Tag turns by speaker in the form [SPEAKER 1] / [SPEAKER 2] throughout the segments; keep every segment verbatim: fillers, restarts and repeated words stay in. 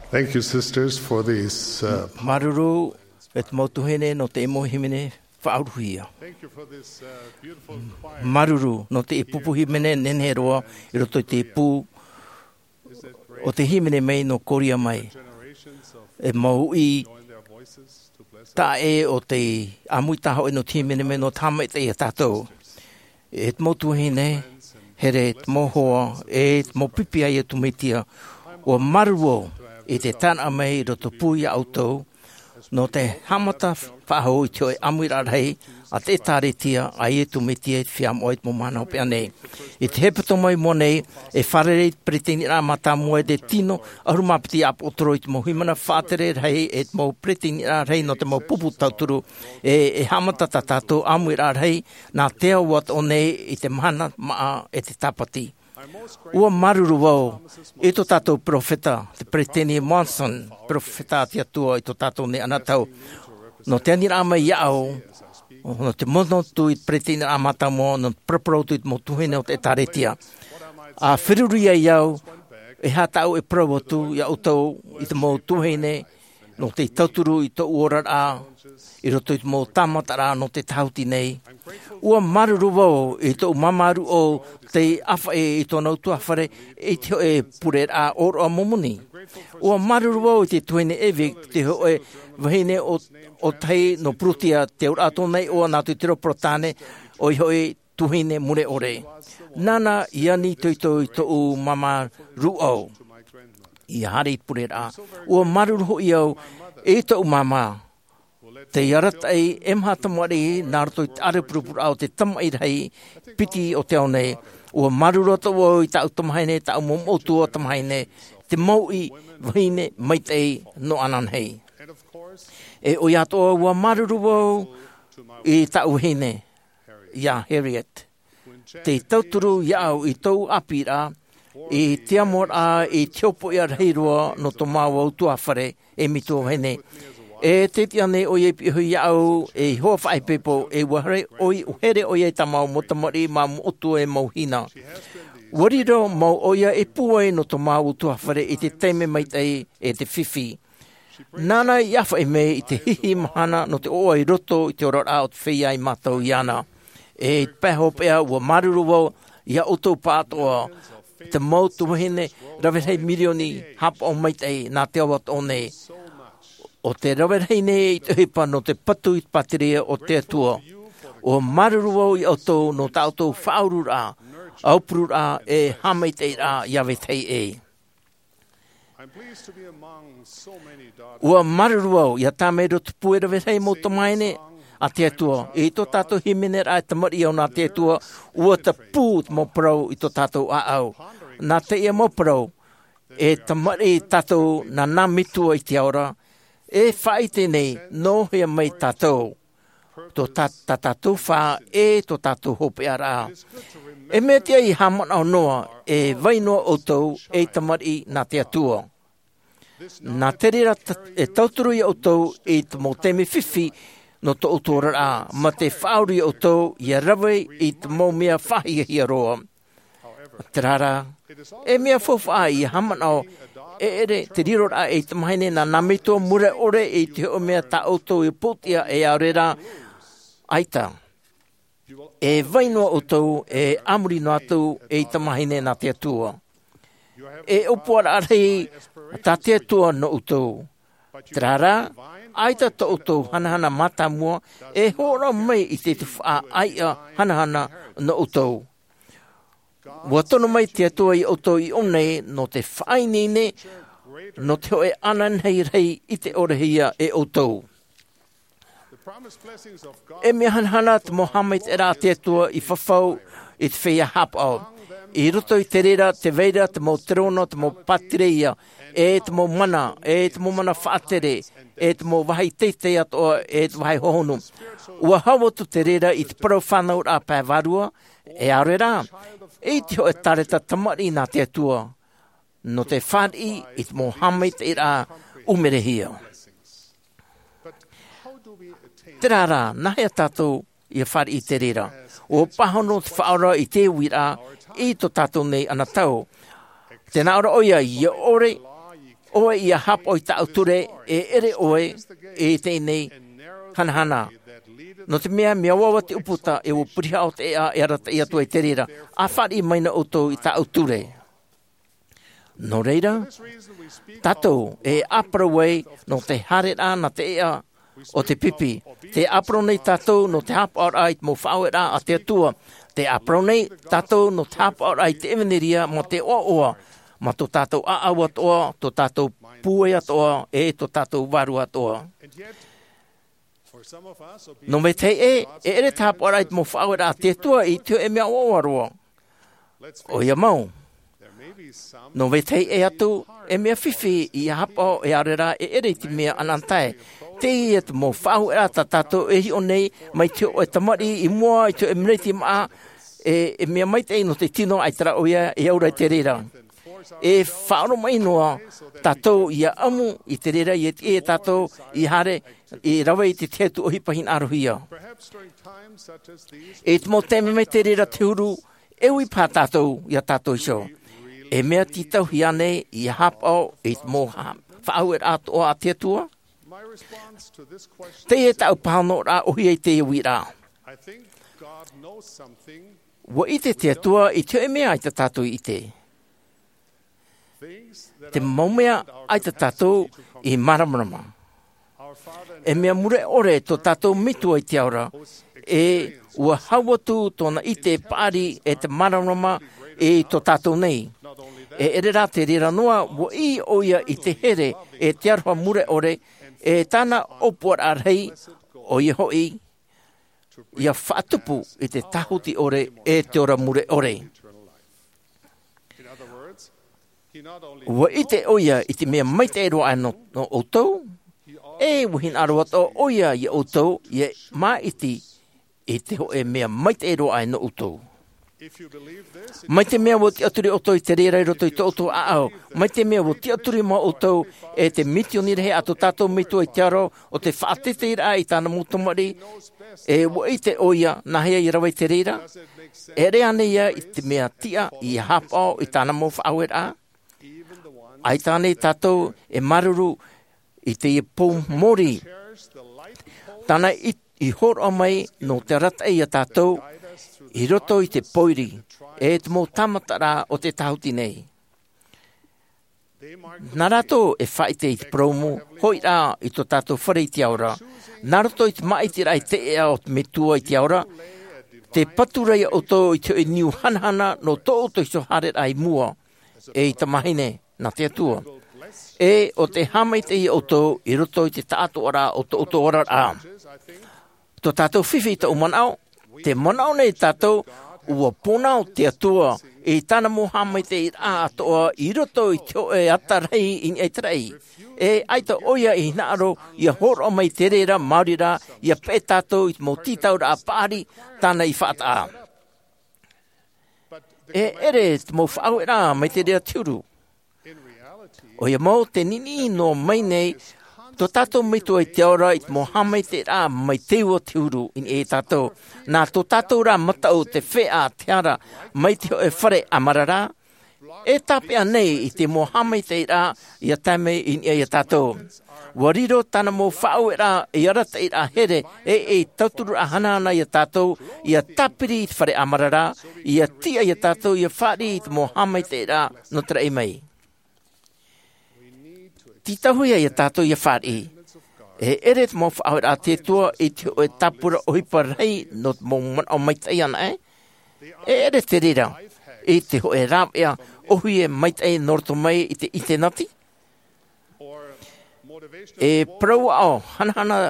[SPEAKER 1] Thank you, sisters, for these. Uh,
[SPEAKER 2] Maruru et motuhene no te emohimene whaaruhia.
[SPEAKER 1] Thank you for this uh, beautiful choir.
[SPEAKER 2] Maruru no te ipupuhimene nenheroa i roto i te pū o te himene mei no koria mai. E mau i ta e o te amuitaho e no himene mei no tama i te e tātou. E te motuhene here te mohoa e te mopipia i e tumitia o maruru i te tāna mei roto pui autou, no te hamata whahau i te oi amuira rei, a te tāretia a i e tumitia i te whiam oit mo mana hopi anei. I te hepato mai mo nei, e wharerei pretini rā mata moe de tino, arumapiti ap otoro i te mo himana whātere rei, e te mo pretini rā rei no te mo pupu tauturu, e, e hamata tatato amuira rei, nā teo wat o nei i te mana maa e te tapati. Ua maruru wau, e to tātou profeta, te preteni Monson, profeta ati atua i to tātou ne anatau. No te anira ama i au, no te mono tu i preteni amata mo, no praparo tu i mo tuhene o te taretia. A whiruria i au, e hatau e prau tu i au tau i te mo tuhene, no te tauturu i to uora a, i roto i te mo tamatara no te tauti nei. Ua maruru wau, i to mamaru o te awha e i tōna utu awhare, e te ho e pure a oro a momoni. Ua maruru wau i te tuene ewe, te ho e wahine o, o tei no prutia te ura ato nei, o nā tu tiro protane, o i ho e tuhine mure ore. Nana iani toi toi to u mamaru au. I hari pure a. Ua maruru ho i au, e to u mama. Te iarata ei emhata moari nāra toi te arepurupura au te tamai rei piti o te au nei. Ua marurota o i tau tamahaine, tau momotu o tamahaine, te mau i wahine maitei no anan hei. E o iato ua maruru o i tau hine, ia Harriet. Te tauturu iau i tau apira, i te amor a i te opo i arheirua no to mau au tuawhare e mito hene. E te tiane o ye hui au e hoa whai pepo e wahare o here o ye tamau mo tamari ma motu e mauhina. Wariro mau o ia e puai no to mau tuawhare i te teime maitei e te whiwhi. Nana i awha e me i te hihi mahana no te oa i roto i te orara o te whia i matau iana. E peho pea ua maruru wau ia oto pātoa te mau tuwahine rawehei milioni hapa o maitei nā te awat o nei. O te rawehei nei i te hipa no te patu i patiria o te atua. O maruru wau i autou no ta autou whaurura, aupurura e hamaitei rā iawetei e. Ua maruru wau i a tāmero te pue rawehei mo tamaine a te atua. E i to tātou himene rā te mari au nā te atua, ua te pūt mo parau i to tātou a au. Nā te ia mo parau, e te mari tātou na nā mitua i te aura, e whaite nei no hea mai tātou. To tātou wha e to tātou hope ara. E mea tia i hamana o noa e vainoa o tau e tamari nā te atua. Nā te rira e tauturu i o tau e te mo teme whiwhi no to utora a. Ma te whauri o tau i a rawe i te mo mea whahi hi a roa. Te rara, e mea fofa i hamana o e ere te riro a e te mahaine na namito mure ore e te o mea ta auto i putia e aurera aita. E vainoa o tau e amuri no atu e te mahaine na te atua. E upuara arhei ta te atua no utau. Te rara, aita ta utau hanahana mata mua e hora mai i te te wha aia hanahana no utau. Wa tono mai te atua i auto i onei no te whainine no te hoe anan hei rei i te orehia e auto. E mea hanhana te Mohammed e rā te atua i whawhau i te whea hap au. I roto i te rera, te veira, te mo terono, te mo patireia, e te mo mana, e te mo mana whaatere, e te mo wahi teitei atoa, e te wahi hohonu. Ua hawotu te rera i te parau whanau rā pēwarua, e aure rā. E te hoe tareta tamari nā te atua. No te whari i te Mohammed i rā umerehia. Te rārā, nahea tātou i a whari i te rera. O pahono te whaora i te wira i to tātou nei ana tau. Te nāora oia i ore Oe ia hapo i tau ture e ere oe e tēnei hanahana. No te mea mea wawa te uputa e o puriha o te ea e arata i atua i te reira. A whari maina o tō i tau ture. No reira, tātou e apraway no te harera na te ea o te pipi. Te apro nei tātou no te hapo arai mo whauera a te atua. Te apro nei tātou no te hapo arai te emeneria mo te oa oa. Ma tō tātou aaua toa, tō tātou pūea toa, e tō tātou warua toa. No me te e, e ere tāpo arai mo whauera a te atua i te e mea oaroa. O ia mau. No me te e atu, e mea whiwhi i hapo e arera e ere ti mea anantai. Te i et mo whauera ta tātou e hi o nei, mai te o e tamari i mua i te e mreti maa, e, e mea mai te no te tino ai tara oia e aura te reira. E whaaro mai noa tātou i a amu i te reira i e tātou i hare i rawa i te teatu o hipahin arohia. E te mo teme me te reira te uru e ui pā tātou i a tātou iso. E mea titau hi ane i a hapao e te mo whaau e rātu o a te atua. Te e tau pāno rā ohi e te iwi rā. Wa i te te atua i te e mea i te tātou i te. Te maumea ai te tātou i maramarama. E mea mure ore tō tātou mitua i te aura. E ua hauatu tōna i te pāri e te maramarama e tō tātou nei. E ere rā te rira noa wa i oia i te here e te aroha mure ore e tāna opua a rei o i hoi ia whaatupu i te tahuti ore e te ora mure ore. Wa i te oia i te mea maite e roa no, no outou, e wuhin aroat o oia i outou, i e mā iti i te ho e mea maite e roa no outou. Mai te mea wo te aturi outou i te reira i roto i te outou a au, mai te mea wo te aturi mo outou e te mitionire he ato tātou mitua i te aro o te whaatete ira i tāna mūtomari, e wo i te oia na hea i rawa i te reira, e rea ia i te mea tia i hapao i tāna mo whaauer a, ai tāne tātou e maruru i te i pō mori. Tāna i, i horo mai no te rata i a tātou i roto i te poiri e te mō tamatara o te tahuti nei. Nā rato e whaite i te promo, hoi rā i tō tātou whare i te aura. Nā rato i te maiti rai te ea o te metua i te aura. Te paturei o tō i te niu hanahana no tō o tō i so hare rai mua e i tamahine. Na te atua. E o te hamaite i o tō i roto i te tātou ora o tō tō ora a. Tō tātou whiwhi i tō manao, te manao nei tātou, ua ponao te atua, e tāna mō hamaite i a atoa i roto i tō e atarei i e terei. E aita oia i hinaaro, i a horo mai te reira, maurira, i a pē tātou i mō titaura a pāri, tāna i whaata a. E ere mō whaauera mai te rea tiuru. O ia mau te nini no mai nei, tō tātou mitua i te aura i te mohamai te rā mai te ua te uru in e tātou. Nā tō tātou rā matau te whea te ara mai te o e whare amarara, e tāpea nei i te mohamai te rā i a taime in e a tātou. Wariro tāna mō whao e rā i arata i rā here e e tauturu a hanana i a tātou i a tāpiri i te whare amarara, i a tia i a tātou i a whari i te mohamai te rā no tera i mai. Titahuia i a tātou i a whāri. E ere te mō whaau a te tua i te o e tapura o hipa rei no te mō mana o maitai ana e. E ere te rira i te ho e rāp ea ohui e maitai norto mai i te ite nati. E prau ao hanahana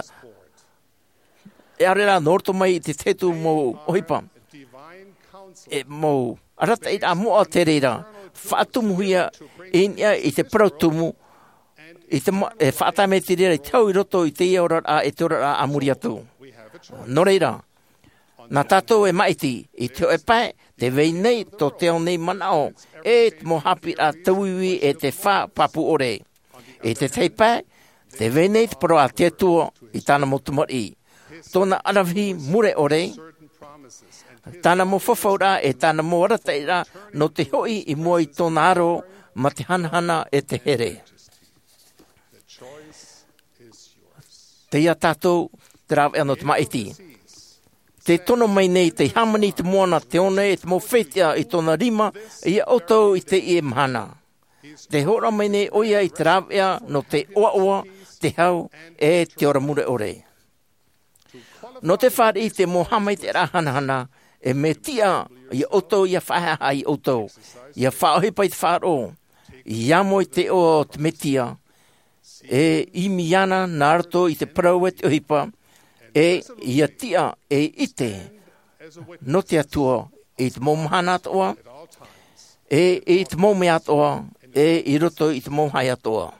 [SPEAKER 2] e arera norto mai i te tetu mō o hipa. E mō arata i rā mua te rira whaatumuhia inia i te prautumu i te e whaata me te rira i tau i roto i te iora a e te ora a amuri atu. No reira, nā tātou e maiti i te o e pai, te vei nei tō te o nei manao, e te mohapi a tauiwi e te wha papu ore. E te tei pai, te vei nei te paro a te tua i tāna motumari. Tōna arawi mure ore, tāna mo whawhaura e tāna mo arataira no te hoi i mua i tōna aro ma te hanahana e te here. te ia tātou te rāw e no te maiti. Te tono mai nei te hamani te moana te one e te mowhetia i tona rima i a oto i te e mahana. Te hora mai nei oia i te rāw ea no te oa oa te hau e te ora mure ore. No te whare i te mohamai te rahanahana e me tia i a oto i a whahaha i oto. I a whaohipa i te wharo. I amo i te o te metia. E i miana nārto i te parau e te ohipa. E ia tia e ite no te atua i te momhana atoa, e i te momi atoa, e i roto i te momhai atoa.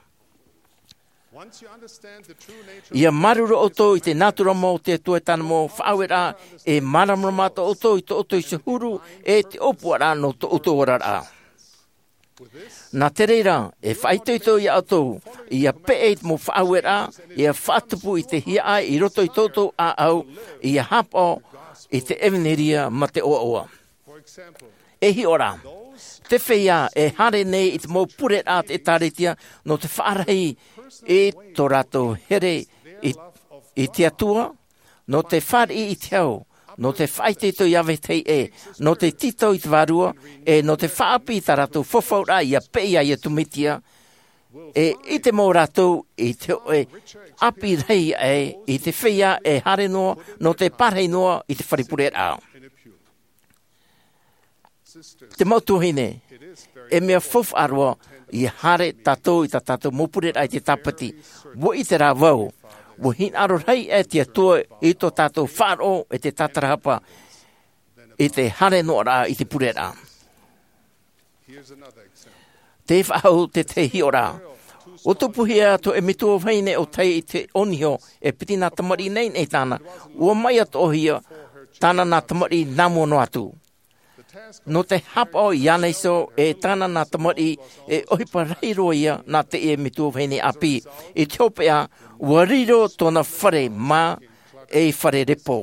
[SPEAKER 2] Ia maruru oto i te natura mo te atua tana mo whaawera e maramramata oto i te oto i se huru e te opuara no te oto warara. Nā te reira, e whaitoito i atou, i a peeit mo whaawera, i a whatupu i te hia ai, i roto i toto a au, i a hapo i te eveneria ma te oa oa. E hi ora, te whia e hare nei i te mo pure a te taretia, no te whaarei e tō rato here i, i te atua, no te whare i te au, no te whaiteto i awe tei e, no te tito i te varua, e no te whaapi i ta rato whawhaura i a peia i a tumitia, e i te mō rato i te e api rei e, i te whia e hare noa, no te parhei noa i te wharipure a. Te mautuhine, e mea whof arua i hare tatou i ta tatou mopure ai te tapati, wo i te rā wau, wo hin aro rei e te atua i tō tātou whāro e te tatarahapa i te hare noa rā i te pure rā. Te whahau te te hio rā. O tupuhia to e mitua whaine o tei i te onihio e piti nā tamari nei nei tāna. Ua mai ato hia tāna nā tamari namo no atu. No te hapa i aneiso e tāna nā tamari e ohipa reiro ia nā te e mitua whaine api. I te hopea ua riro tōna whare mā e whare repo.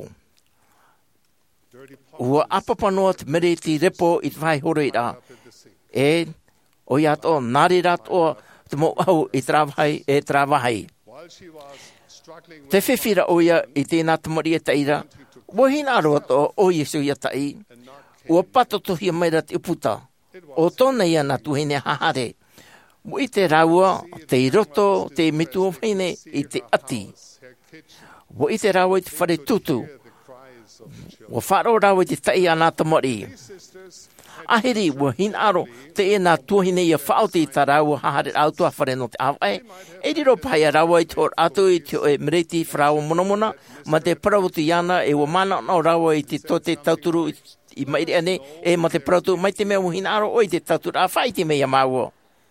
[SPEAKER 2] Ua apapanoa te mereti repo i te whai hore rā. E o i ato nāri rātoa te mo au i trawahai e trawahai. Te whiwhira o ia i tēnā tamari e teira. Ua hina aroa tō o Yesu ia tai. Ua pato tohia maira te uputa. O tōna ia nā tuhine hahare. Mo i te raua, te roto, te mitua whaine i te ati. Mo i te raua i te whare tutu. Wa wharo raua i te tai anā tamari. Ahiri, wa hin aro, te e nā tuahine i a whaote i ta raua hahare autua whare no te awai. E riro pai a raua i tōr atu i te e mereti wharaua monomona, ma te parautu iana e wa mana no raua i te tote tauturu i mairi ane, e ma te parautu mai te mea wa hin aro o i te tauturu a whai te mea maua.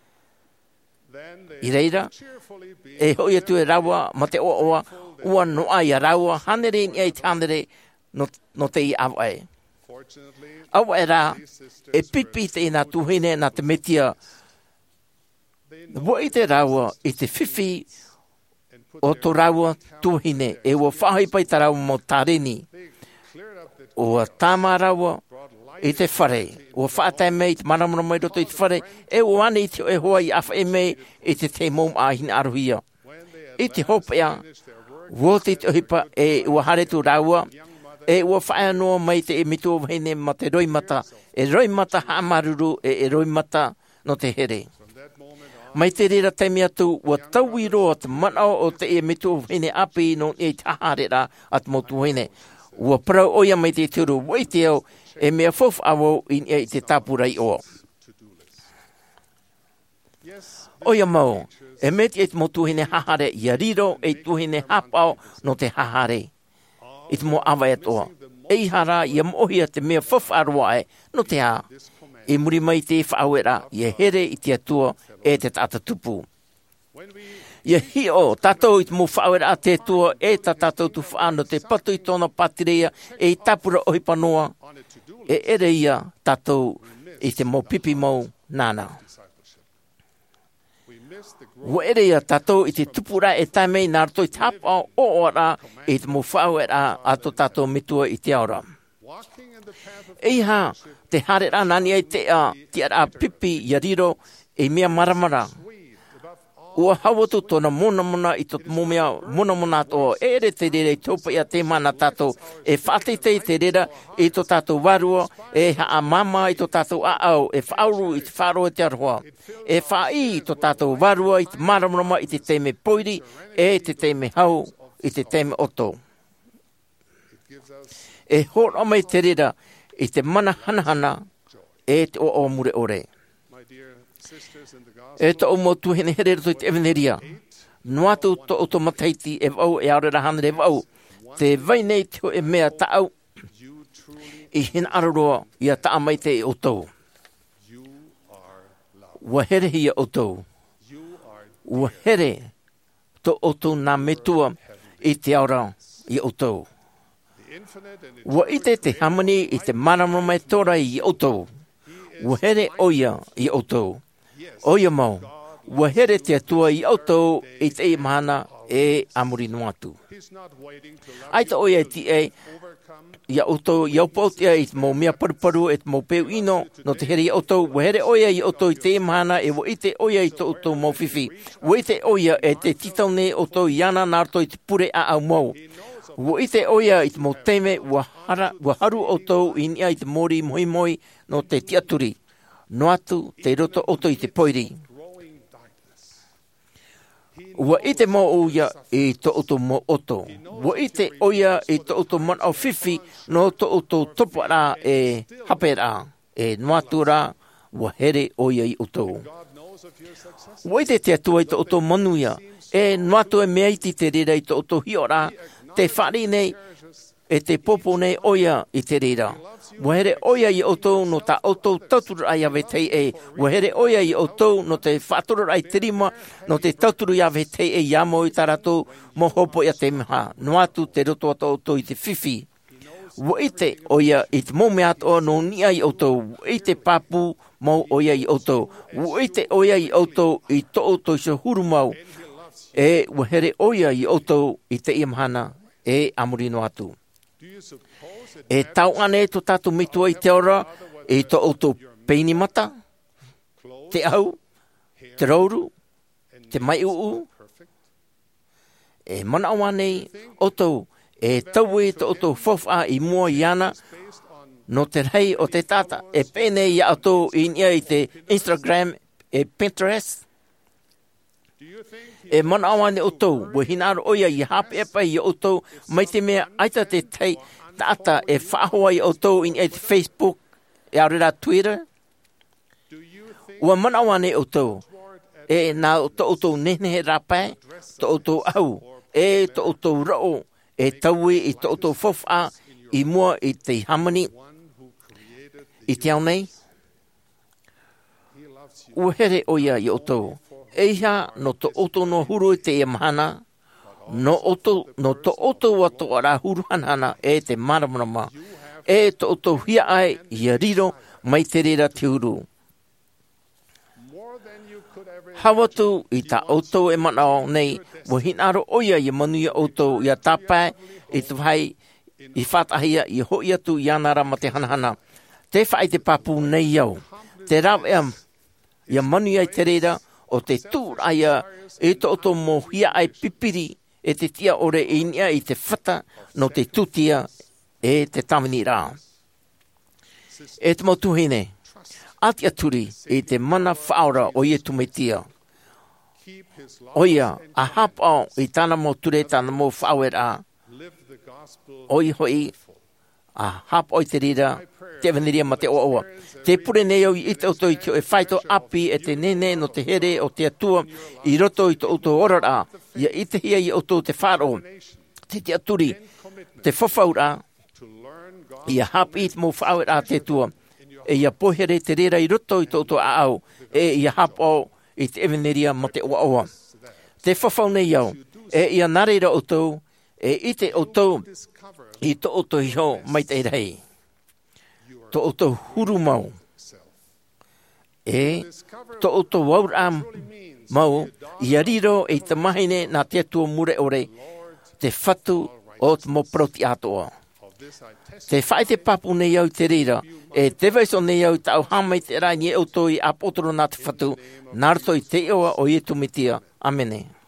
[SPEAKER 2] I reira, e hoi atu e raua ma te oa oa, ua noa i a raua, hanere ni ai tāndere no, no te i awai. Awa e rā, e pipi te ina tuhine na te metia. Wa i te raua, i te whiwhi o tō raua tuhine, e ua whahipai ta raua mo tareni. Ua tāma raua, i te whare. Ua whaatai mei te maramara mai roto i te whare, e ua ane i te e hoa i awha e mei i te te mom a hina aruhia. I te hopea, ua te te ohipa e ua haretu raua, e ua whaia noa mai te e mitua wahine ma te roimata, e roimata haamaruru e e roimata no te here. Mai te rera teimi atu, ua tauwi roa te manao o te e mitua wahine api no e taharera at motu wahine. Ua parau oia mai te turu waiti au, e mea fof awo i e te tapurai o. Oia mau, e meti e te mo tuhine hahare i a riro e tuhine hapao no te hahare. I te mo awa atoa. E hara i a mohia te mea fof arua e no te a. E muri mai te whaawera i a here i te atua e te tata tupu. Ia hi o, tātou i te mo whaawera a te tua e ta tātou tu whaano te patu i tōna patirea e i tapura ohipa noa e ere ia tātou i te mo pipi mau nāna. Wa ere ia tātou i te tupura e taimei nā rato i tāpa o ora i te mo whaawera a tō tātou mitua i te aura. Eiha, te hare rā nani ai te a, te ara pipi i a riro e mea maramara. ua hawatu tōna mona mona i tō mumia mona mona tō e re te rere tōpa ia te mana tātou e whātitei te rera i tō tātou warua e haa mama i tō tātou aau e whauru i te whāroa te aroha e whai i tō tātou warua i te maramrama i te teime poiri e te teime hau i te teime oto e hōra mai te rera i te mana hanahana e te o o mure ore e tō o motu hene here rato i te eveneria. Noatu tō o tō mataiti e wau e aurera hanere e wau. Te vai nei te ho e mea taau i hina araroa i a taa mai te e o tau. Ua here hi a o tau. Ua here tō o tau nā metua i te aura i o tau. Ua ite te hamani i te maramama e tōra i o tau. Ua here oia i o tau. Oia mau, ua here te atua i autou i te i mahana e amuri noatu. Ai ta oia e ti e, i autou i aupautia i te mau mea paruparu e te mau peu ino, no te here i autou, ua here oia i autou i te i mahana e ua ite oia i te autou mau whiwhi. Ua ite oia e te titau ne autou i ana nārto i te pure a au mau. Ua ite oia i te mau teime, ua, hara, ua haru autou i nia i te mori moi moi no te tiaturi. No atu te roto oto i te poiri. Ua ite mo oia i to oto mo oto. Ua ite oia i to oto man au whiwhi no to oto topa rā e hape rā. E no atu rā, ua here oia i oto. Ua ite te atua i to oto manuia. E no atu e mea iti te rira i to oto hio rā. Te whari nei e te popo nei oia i te rira. Ua here oia i otou no ta otou tauturu ai ave tei e. Ua here oia i otou no te whātoro ai te rima, no te tauturu i ave tei e iamo i taratou mo hopo i a te miha. No atu te roto ato otou i te whiwhi. Ua ite oia i te mome ato no nia i otou. Ua ite papu mau oia i otou. Ua ite oia i otou i to otou i se huru mau. E ua here oia i otou i te iamhana e amuri no atu. E tau ane to tātou mitua i te ora, e to auto peini mata, te au, te rauru, te mai uu, e mana au ane auto, e tau e to auto fofa i mua i ana, no te rei o te tata, e pene i auto i nia i te Instagram, e Pinterest, e mana au ane auto, wa hinaro oia i hape epa i auto, mai te mea aita te tei, tata e whahoa i autou in e Facebook, e aurera Twitter. Ua mana wane autou, e nā to autou nenehe rapai, to autou au, e to autou rao, e taui i to autou fofa, i mua i te hamani, i te au nei. Ua here oia i autou, e iha no to autou no huru i te ia mahana, no oto no to oto wato ara huruhanana e te maramarama e to oto hia ai ia riro mai te rera te uru. Hawatu i ta oto e manao nei wa hinaro oia i manuia oto i a tapai i te whai i whatahia i hoi atu i anara ma te hanahana. Te whai te papu nei au. Te rau e i a manuia i te rera o te tūr aia e to oto mo hia ai pipiri e te tia ore e inia i te whata no te tutia e te tamini rā. E te motuhine, ati aturi e te mana whaora o ie tumetia. Oia, a hapao i tāna moture tāna mo whaue rā. Oi hoi, a hapao i te rira, te aveneria ma te oa. Te pure nei au i te auto i te whaito api e te nene no te here o te atua i roto i te auto ora rā. Ia i te hia i auto te wharo, te te aturi, te whawhau rā. Ia hapi i te mo whau rā te tua. E ia pohere te rera i roto i te auto a au. E ia hapao i te eveneria ma te oa oa. Te whawhau nei au. E ia nareira auto, e i te auto i te auto hio mai te rei. To auto huru mau. E to auto waura mau i ariro e te mahine nā te atua mure ore te whatu o te mo proti atoa. Te whai te papu nei au te rira e te vaiso nei au tau hamai te rai ni auto i apotoro nā te whatu nārto i te oa o i tumitia
[SPEAKER 3] Amene.